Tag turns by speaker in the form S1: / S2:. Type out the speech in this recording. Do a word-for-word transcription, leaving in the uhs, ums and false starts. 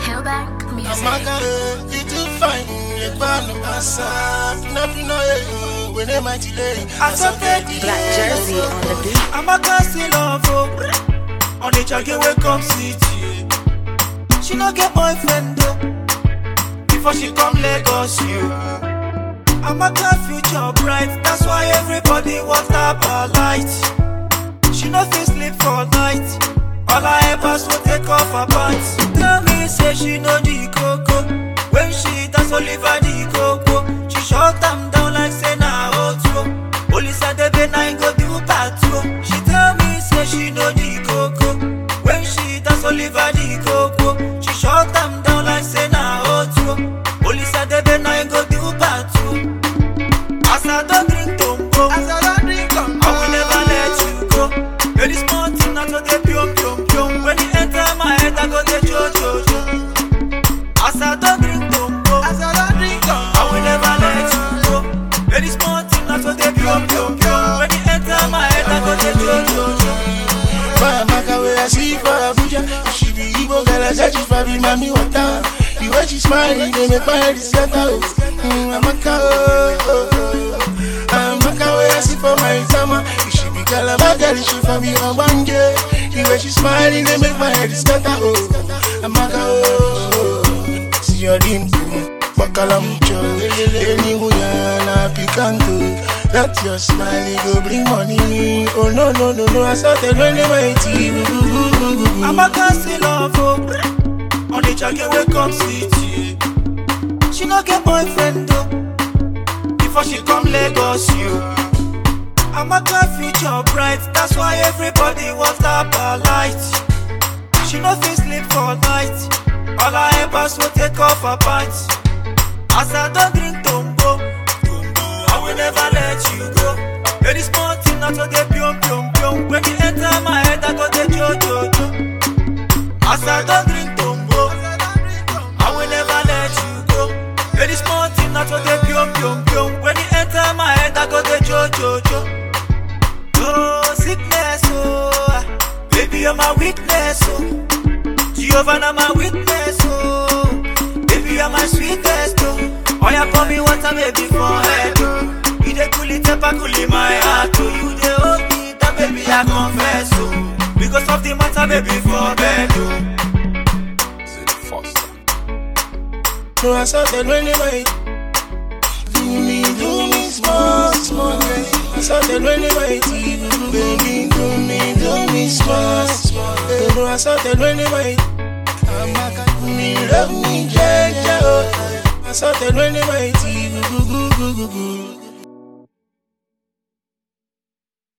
S1: Hellback Music.
S2: Amaka, you too fine. You born no answer. Nothing no you. When they might delay. I saw that
S3: Black jersey on the beat.
S4: Amaka still love oh. On the jacket we come city. She no get boyfriend though. Before she come Lagos you. Amaka future bright. That's why everybody want up her light. She no fit sleep for night. All her helpers will take off her pants. Tell me say she know the coco. When she dance Oliver the coco. She shut them down like say na outro. Police at the bed nine go do patrol. She tell me say she know the coco. When she dance Oliver the coco. She shut them down like say na outro. Police at the bed nine go do patrol. As I don't drink tombo, as I don't drink tombo, I will never let you go. Very small thing not to the pium pium pium. When you enter my head, I go the jo jo jo. As I don't drink tombo, as I don't drink tombo, I will never let you go. Very small thing not to the pium pium pium. When you enter my head, I go the jo jo jo.
S2: Why Amaka where I see for Abuja? She be Igbo girl, I said she probably mommy water. The way she smiling, they make my head scatter. Mm, Amaka, oh, oh, oh. Amaka where I see for my summer. She be girl, Amaka, she for me on one day. The way she smiling, they make my head scatter. Oh, Amaka, oh, oh. See your dimple, Bakalamcho, Eniwuyana, Picanto. That your smile, it go bring money. Oh no, no, no, no, I started when they mighty.
S4: Amaka still love oh. On the jacket we come city. She no get boyfriend though. Before she come Lagos you. Amaka future bright. That's why everybody wants up her light. She no fit sleep for night. All her helpers will take off her pants. As I don't drink tombo, I will never let you go. Very small thing not to get pium pium pium. When you enter my head, I go the jo jo jo. As I don't drink tombo, I will never let you go. Very small thing not to get pium pium pium. When you enter my head, I go the jo jo jo. Oh sickness, oh baby you're my weakness, oh Jehovah na my witness, oh baby you're my sweetest, oh. Oh yeah, pour me water baby for head, oh. You dey cool it up, I cool in my heart, oh. You dey hold me down, baby, I confess, oh. Because of the matter, baby, for bed, oh.
S2: No, I started when they might. Do me, do me small, small, baby. I started when they might. Baby, do me, do me small, small, baby. No, I started when they might. Amaka, do me, love me, ja, ja, oh. I started when they might.